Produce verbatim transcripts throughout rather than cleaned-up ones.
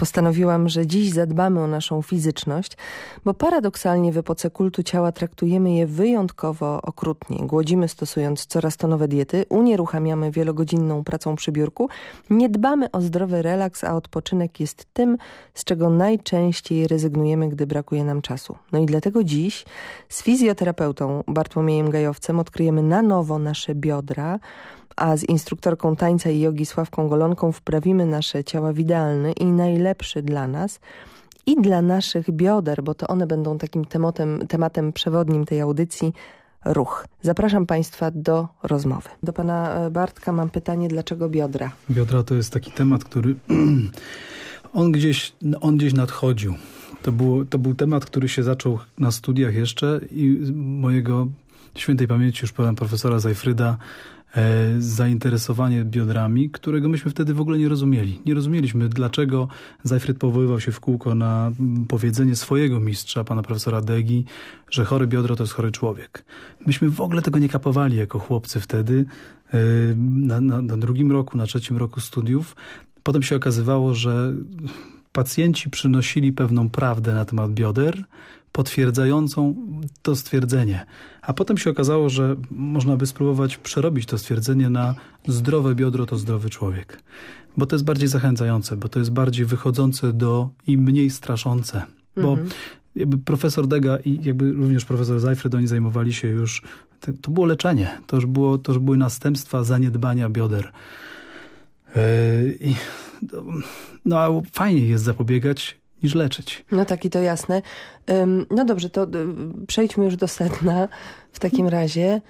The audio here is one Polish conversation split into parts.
Postanowiłam, że dziś zadbamy o naszą fizyczność, bo paradoksalnie w epoce kultu ciała traktujemy je wyjątkowo okrutnie. Głodzimy stosując coraz to nowe diety, unieruchamiamy wielogodzinną pracą przy biurku, nie dbamy o zdrowy relaks, a odpoczynek jest tym, z czego najczęściej rezygnujemy, gdy brakuje nam czasu. No i dlatego dziś z fizjoterapeutą Bartłomiejem Gajowcem odkryjemy na nowo nasze biodra, a z instruktorką tańca i jogi Sławką Golonką wprawimy nasze ciała w idealny i najlepszy dla nas i dla naszych bioder, bo to one będą takim tematem, tematem przewodnim tej audycji, ruch. Zapraszam Państwa do rozmowy. Do Pana Bartka mam pytanie, dlaczego biodra? Biodra to jest taki temat, który on gdzieś, on gdzieś nadchodził. To, było, to był temat, który się zaczął na studiach jeszcze i mojego świętej pamięci już pana profesora Zajfryda e, zainteresowanie biodrami, którego myśmy wtedy w ogóle nie rozumieli. Nie rozumieliśmy, dlaczego Zajfryd powoływał się w kółko na powiedzenie swojego mistrza, pana profesora Degi, że chory biodro to jest chory człowiek. Myśmy w ogóle tego nie kapowali jako chłopcy wtedy, e, na, na, na drugim roku, na trzecim roku studiów. Potem się okazywało, że pacjenci przynosili pewną prawdę na temat bioder, potwierdzającą to stwierdzenie. A potem się okazało, że można by spróbować przerobić to stwierdzenie na zdrowe biodro to zdrowy człowiek. Bo to jest bardziej zachęcające, bo to jest bardziej wychodzące do i mniej straszące. Bo mhm. jakby profesor Dega i jakby również profesor Zajfryd, oni zajmowali się już, to, to było leczenie. To już, było, to już były następstwa zaniedbania bioder. Yy, i, no a fajnie jest zapobiegać niż leczyć. No tak, i to jasne. No dobrze, to przejdźmy już do sedna w takim razie.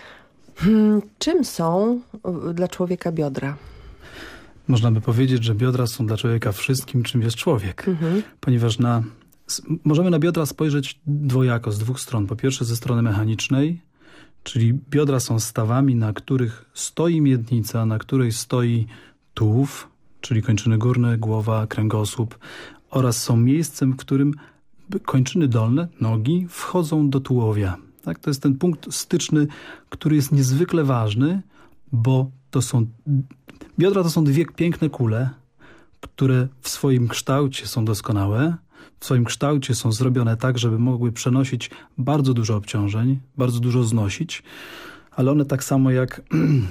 Czym są dla człowieka biodra? Można by powiedzieć, że biodra są dla człowieka wszystkim, czym jest człowiek. Mhm. Ponieważ na, możemy na biodra spojrzeć dwojako, z dwóch stron. Po pierwsze ze strony mechanicznej, czyli biodra są stawami, na których stoi miednica, na której stoi tułów, czyli kończyny górne, głowa, kręgosłup, oraz są miejscem, w którym kończyny dolne, nogi, wchodzą do tułowia. Tak? To jest ten punkt styczny, który jest niezwykle ważny, bo to są biodra to są dwie piękne kule, które w swoim kształcie są doskonałe, w swoim kształcie są zrobione tak, żeby mogły przenosić bardzo dużo obciążeń, bardzo dużo znosić, ale one tak samo jak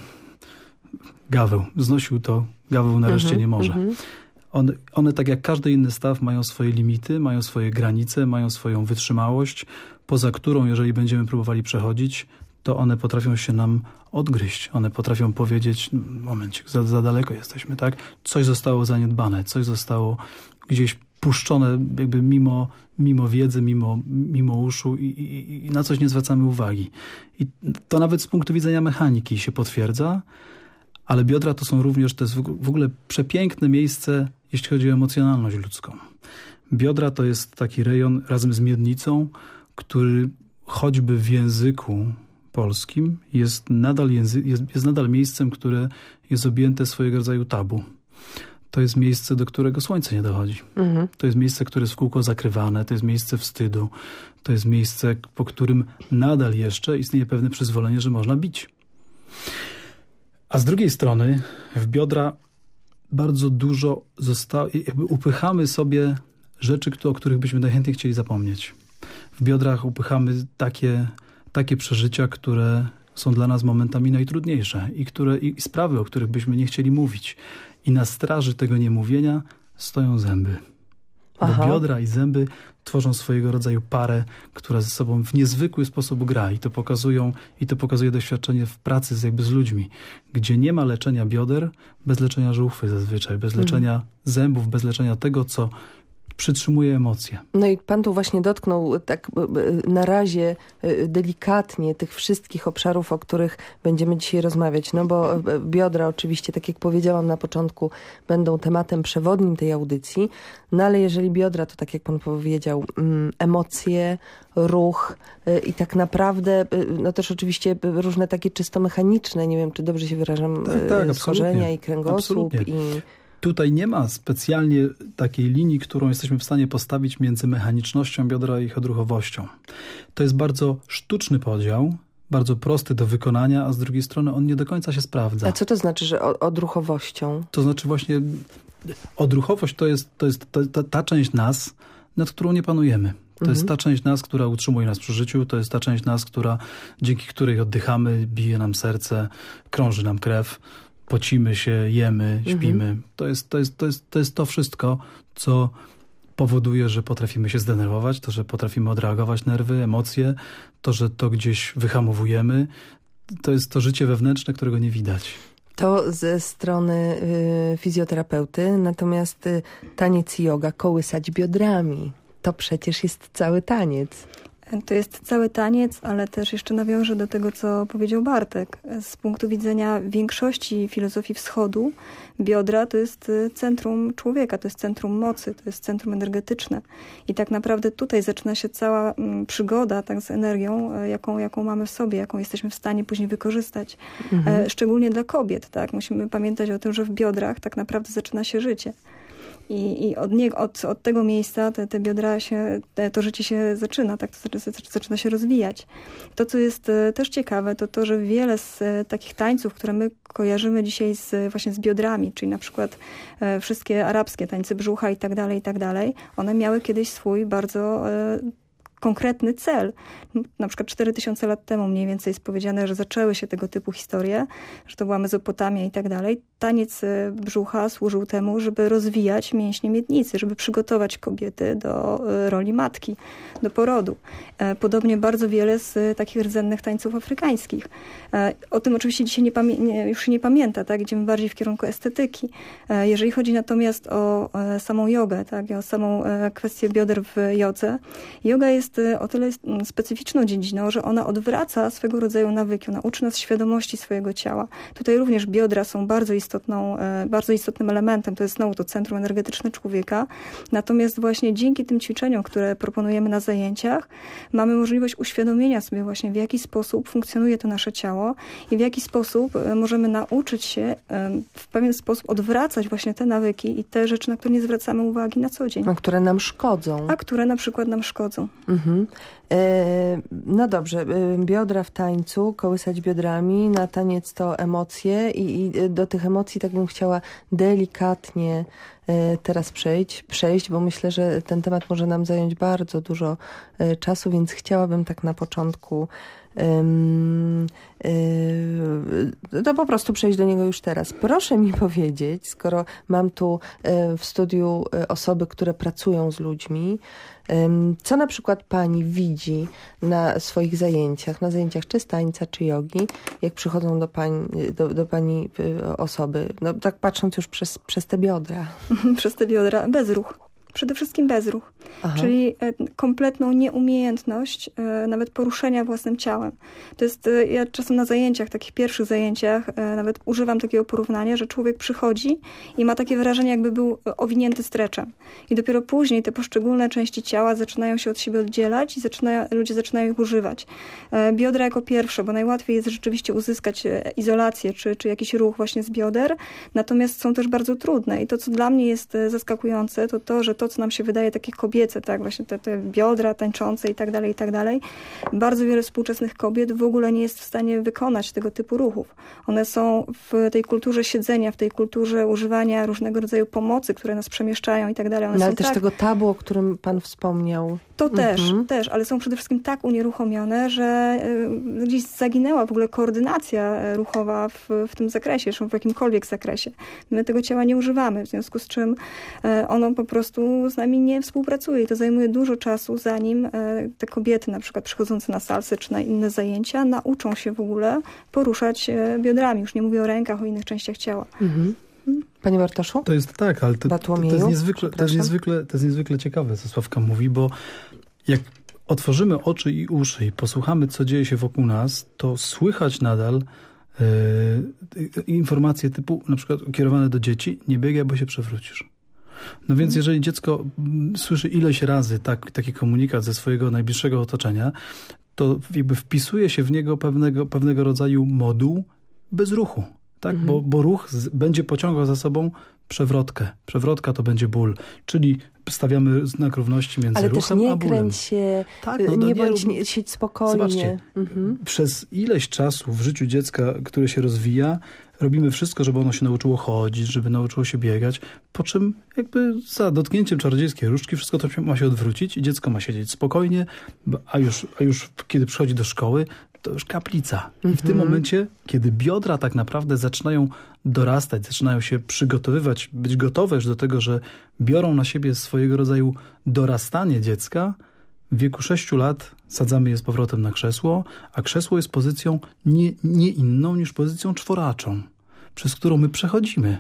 gaweł. Znosił to, gaweł nareszcie mm-hmm, nie może. Mm-hmm. One, one, tak jak każdy inny staw, mają swoje limity, mają swoje granice, mają swoją wytrzymałość, poza którą, jeżeli będziemy próbowali przechodzić, to one potrafią się nam odgryźć. One potrafią powiedzieć, momencik, za, za daleko jesteśmy, tak? Coś zostało zaniedbane, coś zostało gdzieś puszczone jakby mimo, mimo wiedzy, mimo, mimo uszu i, i, i na coś nie zwracamy uwagi. I to nawet z punktu widzenia mechaniki się potwierdza, ale biodra to są również, to jest w ogóle przepiękne miejsce, jeśli chodzi o emocjonalność ludzką. Biodra to jest taki rejon razem z miednicą, który choćby w języku polskim jest nadal, języ- jest, jest nadal miejscem, które jest objęte swojego rodzaju tabu. To jest miejsce, do którego słońce nie dochodzi. Mhm. To jest miejsce, które jest w kółko zakrywane, to jest miejsce wstydu, to jest miejsce, po którym nadal jeszcze istnieje pewne przyzwolenie, że można bić. A z drugiej strony w biodra bardzo dużo zostało, jakby upychamy sobie rzeczy, o których byśmy najchętniej chcieli zapomnieć. W biodrach upychamy takie, takie przeżycia, które są dla nas momentami najtrudniejsze i, które, i sprawy, o których byśmy nie chcieli mówić. I na straży tego niemówienia stoją zęby. Bo biodra i zęby tworzą swojego rodzaju parę, która ze sobą w niezwykły sposób gra. I to pokazują, i to pokazuje doświadczenie w pracy z, jakby z ludźmi, gdzie nie ma leczenia bioder bez leczenia żuchwy zazwyczaj, bez leczenia mhm. zębów, bez leczenia tego, co przytrzymuje emocje. No i pan tu właśnie dotknął tak na razie delikatnie tych wszystkich obszarów, o których będziemy dzisiaj rozmawiać. No bo biodra oczywiście, tak jak powiedziałam na początku, będą tematem przewodnim tej audycji. No ale jeżeli biodra, to tak jak pan powiedział, emocje, ruch i tak naprawdę, no też oczywiście różne takie czysto mechaniczne, nie wiem, czy dobrze się wyrażam, tak, tak, schorzenia i kręgosłup absolutnie. i... Tutaj nie ma specjalnie takiej linii, którą jesteśmy w stanie postawić między mechanicznością biodra i ich odruchowością. To jest bardzo sztuczny podział, bardzo prosty do wykonania, a z drugiej strony on nie do końca się sprawdza. A co to znaczy, że odruchowością? To znaczy właśnie odruchowość to jest, to jest ta, ta, ta część nas, nad którą nie panujemy. To mhm. jest ta część nas, która utrzymuje nas przy życiu, to jest ta część nas, która, dzięki której oddychamy, bije nam serce, krąży nam krew, pocimy się, jemy, śpimy. Mhm. To jest, to jest, to jest, to jest to wszystko, co powoduje, że potrafimy się zdenerwować, to, że potrafimy odreagować nerwy, emocje, to, że to gdzieś wyhamowujemy. To jest to życie wewnętrzne, którego nie widać. To ze strony y, fizjoterapeuty, natomiast y, taniec i joga, kołysać biodrami, to przecież jest cały taniec. To jest cały taniec, ale też jeszcze nawiążę do tego, co powiedział Bartek. Z punktu widzenia większości filozofii wschodu, biodra to jest centrum człowieka, to jest centrum mocy, to jest centrum energetyczne. I tak naprawdę tutaj zaczyna się cała przygoda tak, z energią, jaką, jaką mamy w sobie, jaką jesteśmy w stanie później wykorzystać. Mhm. Szczególnie dla kobiet. Tak? Musimy pamiętać o tym, że w biodrach tak naprawdę zaczyna się życie. I, i od, nie, od, od tego miejsca te, te biodra się, te, to życie się zaczyna, tak, to zaczyna się rozwijać. To, co jest też ciekawe, to to, że wiele z takich tańców, które my kojarzymy dzisiaj z, właśnie z biodrami, czyli na przykład e, wszystkie arabskie tańce brzucha i tak dalej, i tak dalej, one miały kiedyś swój bardzo e, konkretny cel. Na przykład cztery tysiące lat temu mniej więcej jest powiedziane, że zaczęły się tego typu historie, że to była Mezopotamia i tak dalej. Taniec brzucha służył temu, żeby rozwijać mięśnie miednicy, żeby przygotować kobiety do roli matki, do porodu. Podobnie bardzo wiele z takich rdzennych tańców afrykańskich. O tym oczywiście dzisiaj nie pamię- nie, już się nie pamięta, tak? Idziemy bardziej w kierunku estetyki. Jeżeli chodzi natomiast o samą jogę, tak? O samą kwestię bioder w jodze, joga jest o tyle specyficzną dziedziną, że ona odwraca swego rodzaju nawyki, ona uczy nas świadomości swojego ciała. Tutaj również biodra są bardzo istotną, bardzo istotnym elementem, to jest znowu to centrum energetyczne człowieka. Natomiast właśnie dzięki tym ćwiczeniom, które proponujemy na zajęciach, mamy możliwość uświadomienia sobie właśnie, w jaki sposób funkcjonuje to nasze ciało i w jaki sposób możemy nauczyć się w pewien sposób odwracać właśnie te nawyki i te rzeczy, na które nie zwracamy uwagi na co dzień. A które nam szkodzą. A które na przykład nam szkodzą. Mhm. E, no dobrze, biodra w tańcu, kołysać biodrami, na taniec to emocje i, i do tych emocji tak bym chciała delikatnie e, teraz przejść, przejść, bo myślę, że ten temat może nam zająć bardzo dużo e, czasu, więc chciałabym tak na początku Um, yy, to po prostu przejść do niego już teraz. Proszę mi powiedzieć, skoro mam tu yy, w studiu yy, osoby, które pracują z ludźmi, yy, co na przykład pani widzi na swoich zajęciach, na zajęciach czy z tańca, czy jogi, jak przychodzą do pani, do, do pani yy, osoby, no tak patrząc już przez, przez te biodra. Przez te biodra, bezruch. Przede wszystkim bezruch, Aha. czyli kompletną nieumiejętność nawet poruszenia własnym ciałem. To jest, ja czasem na zajęciach, takich pierwszych zajęciach nawet używam takiego porównania, że człowiek przychodzi i ma takie wrażenie, jakby był owinięty streczem. I dopiero później te poszczególne części ciała zaczynają się od siebie oddzielać i zaczynają, ludzie zaczynają ich używać. Biodra jako pierwsze, bo najłatwiej jest rzeczywiście uzyskać izolację czy, czy jakiś ruch właśnie z bioder, natomiast są też bardzo trudne. I to, co dla mnie jest zaskakujące, to to, że to, co nam się wydaje takie kobiece, tak, właśnie te, te biodra tańczące i tak dalej, i tak dalej. Bardzo wiele współczesnych kobiet w ogóle nie jest w stanie wykonać tego typu ruchów. One są w tej kulturze siedzenia, w tej kulturze używania różnego rodzaju pomocy, które nas przemieszczają i tak dalej. One no, ale są też tak... tego tabu, o którym pan wspomniał. To też, mhm. też, ale są przede wszystkim tak unieruchomione, że y, gdzieś zaginęła w ogóle koordynacja ruchowa w, w tym zakresie, czy w jakimkolwiek zakresie. My tego ciała nie używamy, w związku z czym y, ono po prostu z nami nie współpracuje i to zajmuje dużo czasu, zanim y, te kobiety na przykład przychodzące na salsę czy na inne zajęcia nauczą się w ogóle poruszać y, biodrami. Już nie mówię o rękach, o innych częściach ciała. Mhm. Panie Bartoszu? To jest tak, ale to, to, to, jest, niezwykle, to, jest, niezwykle, to jest niezwykle ciekawe, co Sławka mówi, bo jak otworzymy oczy i uszy i posłuchamy, co dzieje się wokół nas, to słychać nadal yy, informacje typu na przykład kierowane do dzieci, nie biegaj, bo się przewrócisz. No więc jeżeli dziecko słyszy ileś razy tak, taki komunikat ze swojego najbliższego otoczenia, to jakby wpisuje się w niego pewnego, pewnego rodzaju moduł bez ruchu. Tak? Mhm. Bo, bo ruch z, będzie pociągał za sobą przewrotkę. Przewrotka to będzie ból, czyli stawiamy znak równości między Ale ruchem a bólem. Ale też nie kręć się, tak, no, nie nie, bądź, nie, siedź spokojnie. Zobaczcie, mhm. przez ileś czasu w życiu dziecka, które się rozwija, robimy wszystko, żeby ono się nauczyło chodzić, żeby nauczyło się biegać, po czym jakby za dotknięciem czarodziejskiej różdżki wszystko to ma się odwrócić i dziecko ma siedzieć spokojnie, a już, a już kiedy przychodzi do szkoły, to już kaplica. I w tym momencie, kiedy biodra tak naprawdę zaczynają dorastać, zaczynają się przygotowywać, być gotowe już do tego, że biorą na siebie swojego rodzaju dorastanie dziecka, w wieku sześciu lat sadzamy je z powrotem na krzesło, a krzesło jest pozycją nie, nie inną niż pozycją czworaczą, przez którą my przechodzimy.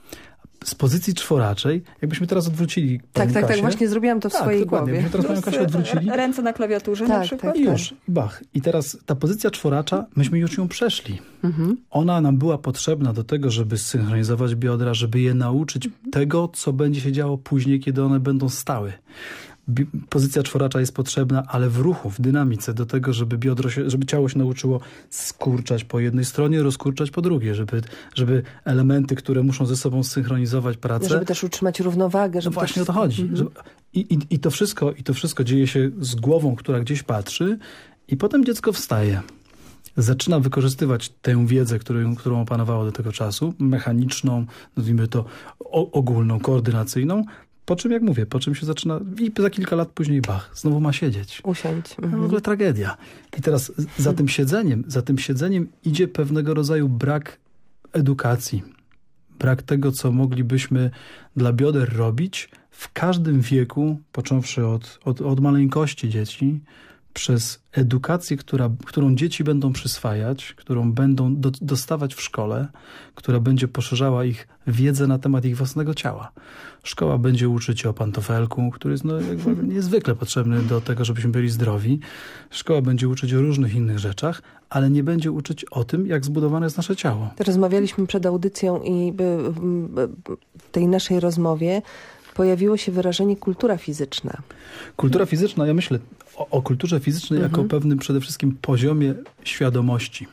Z pozycji czworaczej, jakbyśmy teraz odwrócili Tak, panią tak, Kasię, tak, właśnie zrobiłam to w tak, swojej dokładnie. głowie. Jakbyśmy teraz panią Kasię odwrócili. Ręce na klawiaturze tak, na przykład. Tak, I już, bach. I teraz ta pozycja czworacza, myśmy już ją przeszli. Mhm. Ona nam była potrzebna do tego, żeby zsynchronizować biodra, żeby je nauczyć mhm. tego, co będzie się działo później, kiedy one będą stały. Pozycja czworacza jest potrzebna, ale w ruchu, w dynamice do tego, żeby biodro się, żeby ciało się nauczyło skurczać po jednej stronie, rozkurczać po drugiej, żeby, żeby elementy, które muszą ze sobą zsynchronizować pracę. Żeby też utrzymać równowagę. Żeby no właśnie też... o to chodzi. Mhm. Żeby, i, i, i, to wszystko, I to wszystko dzieje się z głową, która gdzieś patrzy i potem dziecko wstaje. Zaczyna wykorzystywać tę wiedzę, którą, którą opanowało do tego czasu, mechaniczną, nazwijmy to o, ogólną, koordynacyjną, po czym, jak mówię, po czym się zaczyna i za kilka lat później, bach, znowu ma siedzieć. Usiąść. Mhm. No w ogóle tragedia. I teraz za tym siedzeniem, za tym siedzeniem idzie pewnego rodzaju brak edukacji. Brak tego, co moglibyśmy dla bioder robić w każdym wieku, począwszy od, od, od maleńkości dzieci, przez edukację, która, którą dzieci będą przyswajać, którą będą do, dostawać w szkole, która będzie poszerzała ich wiedzę na temat ich własnego ciała. Szkoła będzie uczyć o pantofelku, który jest no, jakby niezwykle potrzebny do tego, żebyśmy byli zdrowi. Szkoła będzie uczyć o różnych innych rzeczach, ale nie będzie uczyć o tym, jak zbudowane jest nasze ciało. Rozmawialiśmy przed audycją i w tej naszej rozmowie pojawiło się wyrażenie kultura fizyczna. Kultura fizyczna, ja myślę o, o kulturze fizycznej mhm. jako pewnym przede wszystkim poziomie świadomości.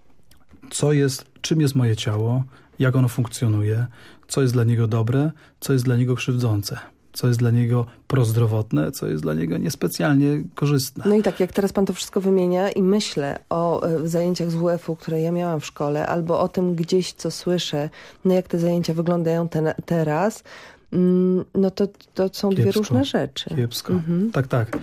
Co jest, czym jest moje ciało, jak ono funkcjonuje, co jest dla niego dobre, co jest dla niego krzywdzące, co jest dla niego prozdrowotne, co jest dla niego niespecjalnie korzystne. No i tak, jak teraz pan to wszystko wymienia i myślę o y, zajęciach z W F-u, które ja miałam w szkole, albo o tym gdzieś, co słyszę, no jak te zajęcia wyglądają ten, teraz, no to, to są kiepsko, dwie różne rzeczy. Kiepsko. Mhm. Tak, tak.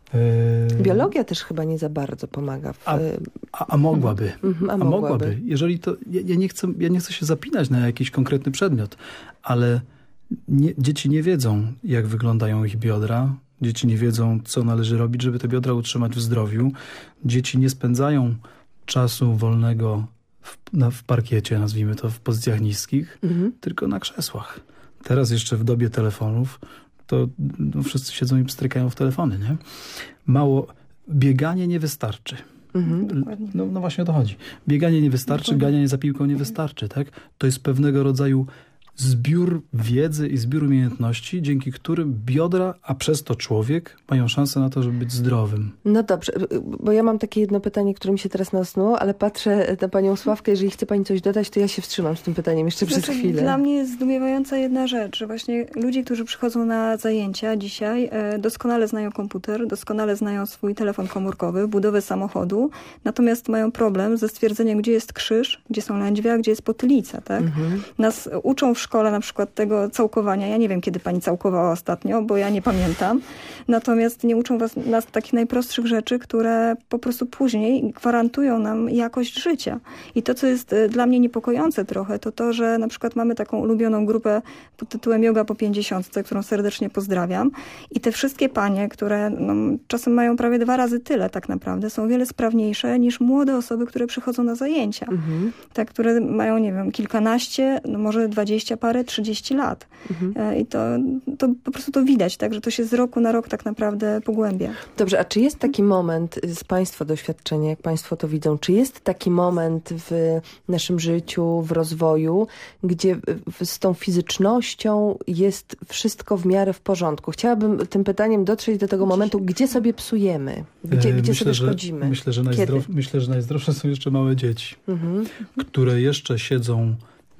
Yy... Biologia też chyba nie za bardzo pomaga. W... A, a, a mogłaby. Mhm, a, a mogłaby. mogłaby. Jeżeli to, ja, ja, nie chcę, ja nie chcę się zapinać na jakiś konkretny przedmiot, ale nie, dzieci nie wiedzą, jak wyglądają ich biodra. Dzieci nie wiedzą, co należy robić, żeby te biodra utrzymać w zdrowiu. Dzieci nie spędzają czasu wolnego w, na, w parkiecie, nazwijmy to, w pozycjach niskich, mhm. tylko na krzesłach. Teraz jeszcze w dobie telefonów to no, wszyscy siedzą i pstrykają w telefony, nie? Mało, bieganie nie wystarczy. Mhm. No, no właśnie o to chodzi. Bieganie nie wystarczy, dokładnie. Ganianie za piłką nie wystarczy, tak? To jest pewnego rodzaju zbiór wiedzy i zbiór umiejętności, dzięki którym biodra, a przez to człowiek, mają szansę na to, żeby być zdrowym. No dobrze, bo ja mam takie jedno pytanie, które mi się teraz nasunęło, ale patrzę na panią Sławkę, jeżeli chce pani coś dodać, to ja się wstrzymam z tym pytaniem jeszcze znaczy, przez chwilę. Dla mnie jest zdumiewająca jedna rzecz, że właśnie ludzie, którzy przychodzą na zajęcia dzisiaj, doskonale znają komputer, doskonale znają swój telefon komórkowy, budowę samochodu, natomiast mają problem ze stwierdzeniem, gdzie jest krzyż, gdzie są lędźwia, gdzie jest potylica, tak? Mhm. Nas uczą w szkole na przykład tego całkowania. Ja nie wiem, kiedy pani całkowała ostatnio, bo ja nie pamiętam. Natomiast nie uczą was, nas takich najprostszych rzeczy, które po prostu później gwarantują nam jakość życia. I to, co jest dla mnie niepokojące trochę, to to, że na przykład mamy taką ulubioną grupę pod tytułem Yoga po pięćdziesiątce, którą serdecznie pozdrawiam. I te wszystkie panie, które no, czasem mają prawie dwa razy tyle tak naprawdę, są wiele sprawniejsze niż młode osoby, które przychodzą na zajęcia. Mhm. Te, które mają, nie wiem, kilkanaście, no może dwadzieścia parę, trzydzieści lat. Mhm. I to, to po prostu to widać, tak, że to się z roku na rok tak naprawdę pogłębia. Dobrze, a czy jest taki moment z państwa doświadczenia, jak państwo to widzą, czy jest taki moment w naszym życiu, w rozwoju, gdzie z tą fizycznością jest wszystko w miarę w porządku? Chciałabym tym pytaniem dotrzeć do tego momentu, gdzie sobie psujemy, gdzie, gdzie myślę, sobie szkodzimy. Myślę że, najzdrow, myślę, że najzdrowsze są jeszcze małe dzieci, mhm. które jeszcze siedzą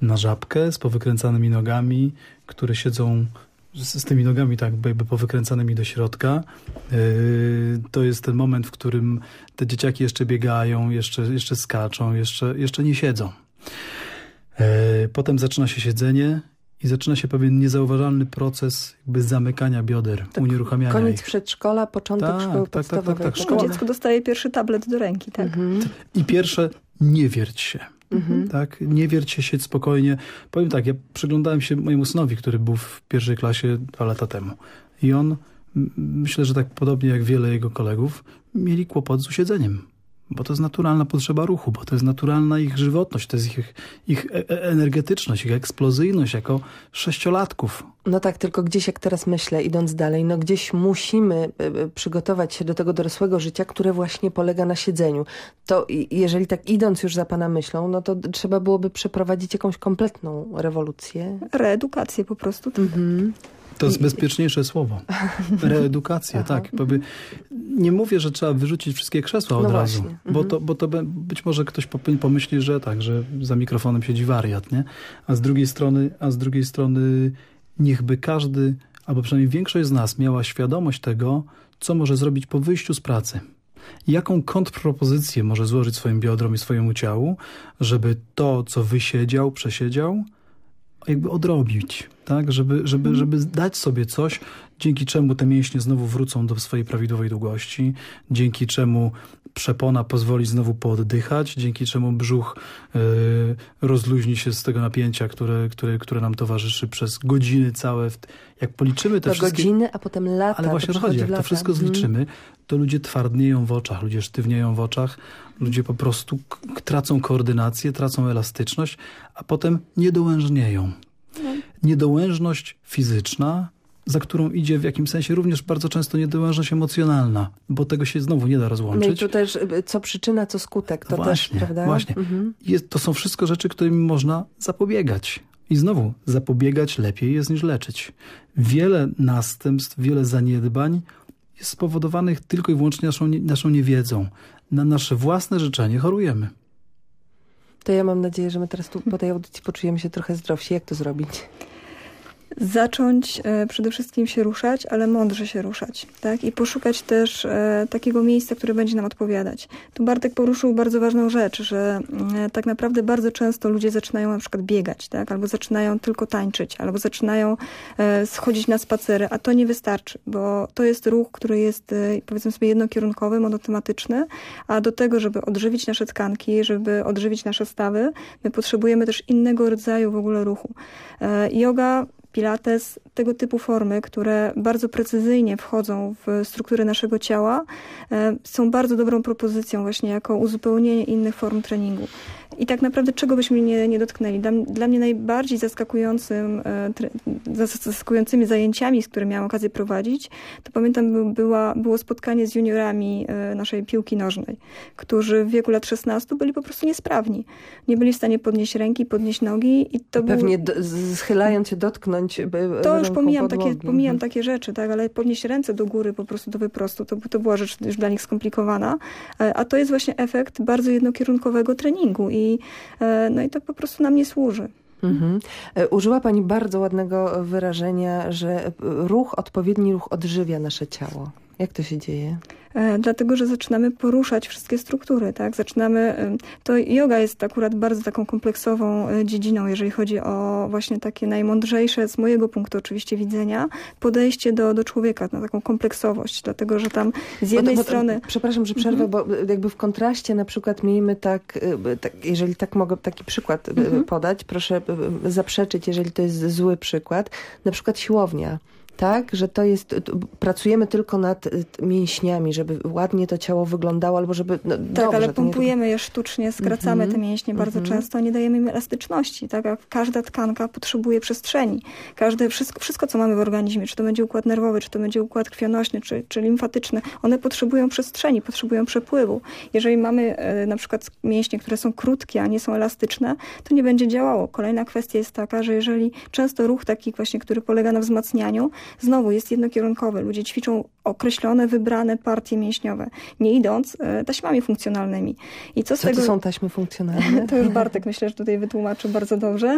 na żabkę z powykręcanymi nogami, które siedzą z, z tymi nogami tak jakby powykręcanymi do środka. Yy, to jest ten moment, w którym te dzieciaki jeszcze biegają, jeszcze, jeszcze skaczą, jeszcze, jeszcze nie siedzą. Yy, potem zaczyna się siedzenie i zaczyna się pewien niezauważalny proces jakby zamykania bioder, tak, unieruchamiania koniec ich. przedszkola, początek tak, szkoły tak, podstawowej. Tak, tak, tak. Szkoła... Dziecko dostaje pierwszy tablet do ręki, tak? Mhm. I pierwsze, nie wierć się. Mhm. Tak? Nie wierć się, siedź spokojnie. Powiem tak, ja przyglądałem się mojemu synowi, który był w pierwszej klasie dwa lata temu. I on, myślę, że tak podobnie jak wiele jego kolegów, mieli kłopot z usiedzeniem. Bo to jest naturalna potrzeba ruchu, bo to jest naturalna ich żywotność, to jest ich, ich energetyczność, ich eksplozyjność jako sześciolatków. No tak, tylko gdzieś jak teraz myślę, idąc dalej, no gdzieś musimy przygotować się do tego dorosłego życia, które właśnie polega na siedzeniu. To jeżeli tak idąc już za pana myślą, no to trzeba byłoby przeprowadzić jakąś kompletną rewolucję. Reedukację po prostu. Tak. Mhm. To jest bezpieczniejsze słowo. Reedukacja, tak. Nie mówię, że trzeba wyrzucić wszystkie krzesła od no razu, właśnie. bo, to, bo to być może ktoś pomyśli, że tak, że za mikrofonem siedzi wariat, nie? A z drugiej strony, a z drugiej strony niechby każdy, albo przynajmniej większość z nas miała świadomość tego, co może zrobić po wyjściu z pracy. Jaką kontrpropozycję może złożyć swoim biodrom i swojemu ciału, żeby to, co wysiedział, przesiedział, jakby odrobić, tak? Żeby, żeby, żeby dać sobie coś, dzięki czemu te mięśnie znowu wrócą do swojej prawidłowej długości, dzięki czemu przepona pozwoli znowu pooddychać, dzięki czemu brzuch y, rozluźni się z tego napięcia, które, które, które nam towarzyszy przez godziny całe. Jak policzymy te to wszystkie... godziny, a potem lata. Ale właśnie to chodzi, jak to wszystko zliczymy, to ludzie twardnieją w oczach, ludzie sztywnieją w oczach, ludzie po prostu k- tracą koordynację, tracą elastyczność, a potem niedołężnieją. Niedołężność fizyczna, za którą idzie w jakimś sensie również bardzo często niedołężność emocjonalna, bo tego się znowu nie da rozłączyć. No i tu też co przyczyna, co skutek, to właśnie, też, prawda? Właśnie, mhm. Jest, to są wszystko rzeczy, którymi można zapobiegać. I znowu, zapobiegać lepiej jest niż leczyć. Wiele następstw, wiele zaniedbań jest spowodowanych tylko i wyłącznie naszą, naszą niewiedzą. Na nasze własne życzenie chorujemy. To ja mam nadzieję, że my teraz tu po tej audycji poczujemy się trochę zdrowsi. Jak to zrobić? Zacząć e, przede wszystkim się ruszać, ale mądrze się ruszać, tak? I poszukać też e, takiego miejsca, które będzie nam odpowiadać. Tu Bartek poruszył bardzo ważną rzecz, że e, tak naprawdę bardzo często ludzie zaczynają na przykład biegać, tak? Albo zaczynają tylko tańczyć, albo zaczynają e, schodzić na spacery, a to nie wystarczy, bo to jest ruch, który jest e, powiedzmy sobie jednokierunkowy, monotematyczny, a do tego, żeby odżywić nasze tkanki, żeby odżywić nasze stawy, my potrzebujemy też innego rodzaju w ogóle ruchu. E, yoga, pilates, tego typu formy, które bardzo precyzyjnie wchodzą w strukturę naszego ciała, są bardzo dobrą propozycją właśnie jako uzupełnienie innych form treningu. I tak naprawdę czego byśmy nie, nie dotknęli. Dla, dla mnie najbardziej zaskakującym, zaskakującymi zajęciami, z którymi miałam okazję prowadzić, to pamiętam była, było spotkanie z juniorami naszej piłki nożnej, którzy w wieku lat szesnastu byli po prostu niesprawni. Nie byli w stanie podnieść ręki, podnieść nogi. I to Pewnie był... do, schylając się, dotknąć To już pomijam podłogi. takie, pomijam takie rzeczy, tak, ale podnieść ręce do góry po prostu do wyprostu, to, to była rzecz już dla nich skomplikowana. A to jest właśnie efekt bardzo jednokierunkowego treningu i, no i to po prostu nam nie służy. Mhm. Użyła pani bardzo ładnego wyrażenia, że ruch, odpowiedni ruch odżywia nasze ciało. Jak to się dzieje? Dlatego, że zaczynamy poruszać wszystkie struktury, tak? Zaczynamy, to yoga jest akurat bardzo taką kompleksową dziedziną, jeżeli chodzi o właśnie takie najmądrzejsze, z mojego punktu oczywiście widzenia, podejście do, do człowieka, na taką kompleksowość, dlatego, że tam z jednej bo to, bo, strony... Przepraszam, że przerwę, mhm. bo jakby w kontraście na przykład miejmy tak, tak jeżeli tak mogę taki przykład mhm. podać, proszę zaprzeczyć, jeżeli to jest zły przykład, na przykład siłownia. Tak, że to jest, pracujemy tylko nad mięśniami, żeby ładnie to ciało wyglądało, albo żeby... No, tak, dobrze, ale pompujemy nie... je sztucznie, skracamy mm-hmm. te mięśnie bardzo mm-hmm. często, nie dajemy im elastyczności. Tak? A każda tkanka potrzebuje przestrzeni. Każde, wszystko, wszystko, co mamy w organizmie, czy to będzie układ nerwowy, czy to będzie układ krwionośny, czy, czy limfatyczny, one potrzebują przestrzeni, potrzebują przepływu. Jeżeli mamy e, na przykład mięśnie, które są krótkie, a nie są elastyczne, to nie będzie działało. Kolejna kwestia jest taka, że jeżeli często ruch taki właśnie, który polega na wzmacnianiu, znowu jest jednokierunkowy. Ludzie ćwiczą określone, wybrane partie mięśniowe, nie idąc e, taśmami funkcjonalnymi. I co z co tego... to są taśmy funkcjonalne? To już Bartek myślę, że tutaj wytłumaczy bardzo dobrze.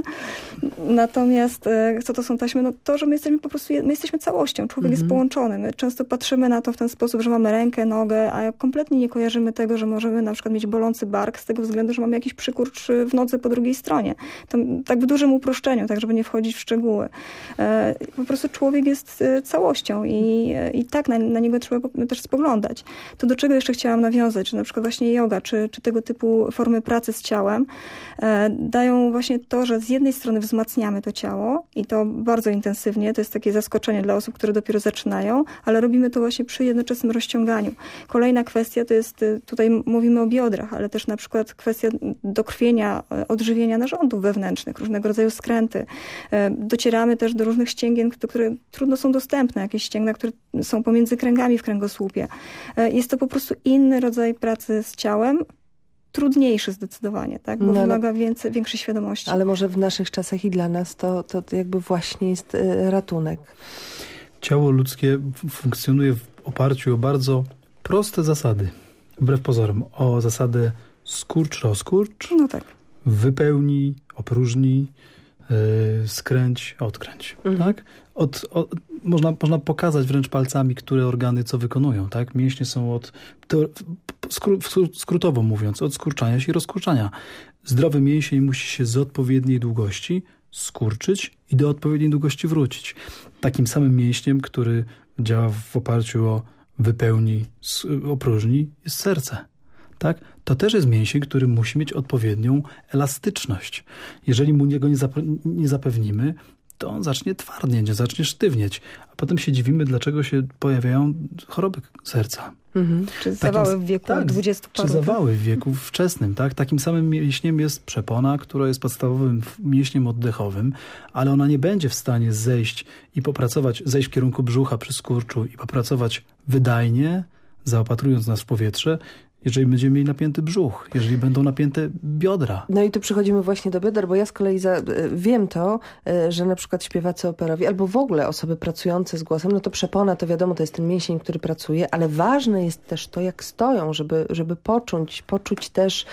Natomiast e, co to są taśmy? No to, że my jesteśmy po prostu, my jesteśmy całością. Człowiek mhm. jest połączony. My często patrzymy na to w ten sposób, że mamy rękę, nogę, a kompletnie nie kojarzymy tego, że możemy na przykład mieć bolący bark z tego względu, że mamy jakiś przykurcz w nodze po drugiej stronie. To, tak w dużym uproszczeniu, tak żeby nie wchodzić w szczegóły. E, po prostu człowiek jest e, całością i, e, i tak na, na niego trzeba też spoglądać. To do czego jeszcze chciałam nawiązać, że na przykład właśnie yoga, czy, czy tego typu formy pracy z ciałem e, dają właśnie to, że z jednej strony wzmacniamy to ciało i to bardzo intensywnie, to jest takie zaskoczenie dla osób, które dopiero zaczynają, ale robimy to właśnie przy jednoczesnym rozciąganiu. Kolejna kwestia to jest, tutaj mówimy o biodrach, ale też na przykład kwestia dokrwienia, odżywienia narządów wewnętrznych, różnego rodzaju skręty. Docieramy też do różnych ścięgien, które trudno są dostępne, jakieś ścięgna, które są pomiędzy kręgami w kręgosłupie. Jest to po prostu inny rodzaj pracy z ciałem, trudniejszy zdecydowanie, tak? Bo no, wymaga więcej, większej świadomości. Ale może w naszych czasach i dla nas to, to jakby właśnie jest ratunek. Ciało ludzkie funkcjonuje w oparciu o bardzo proste zasady. Wbrew pozorom. O zasadę skurcz, rozkurcz. No tak. Wypełnij, opróżnij, yy, skręć, odkręć. Mhm. Tak? Od, od, można, można pokazać wręcz palcami, które organy co wykonują. Tak? Mięśnie są od, to, skró, skrótowo mówiąc, od skurczania się i rozkurczania. Zdrowy mięsień musi się z odpowiedniej długości skurczyć i do odpowiedniej długości wrócić. Takim samym mięśniem, który działa w oparciu o wypełnij, opróżnij, jest serce. Tak? To też jest mięsień, który musi mieć odpowiednią elastyczność. Jeżeli mu niego nie, zape- nie zapewnimy, to on zacznie twardnieć, zacznie sztywnieć. A potem się dziwimy, dlaczego się pojawiają choroby serca. Mhm. Czy zawały Takim, w wieku tak, dwudziestu paru. Czy zawały w wieku wczesnym. Tak? Takim samym mięśniem jest przepona, która jest podstawowym mięśniem oddechowym, ale ona nie będzie w stanie zejść i popracować, zejść w kierunku brzucha przy skurczu i popracować wydajnie, zaopatrując nas w powietrze, jeżeli będziemy mieli napięty brzuch, jeżeli będą napięte biodra. No i tu przechodzimy właśnie do bioder, bo ja z kolei za, wiem to, że na przykład śpiewacy operowi, albo w ogóle osoby pracujące z głosem, no to przepona, to wiadomo, to jest ten mięsień, który pracuje, ale ważne jest też to, jak stoją, żeby, żeby poczuć, poczuć też,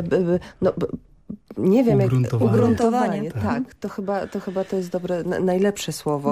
no, nie wiem, ugruntowanie. jak ugruntowanie. Tak, tak to, chyba, to chyba to jest dobre, najlepsze słowo.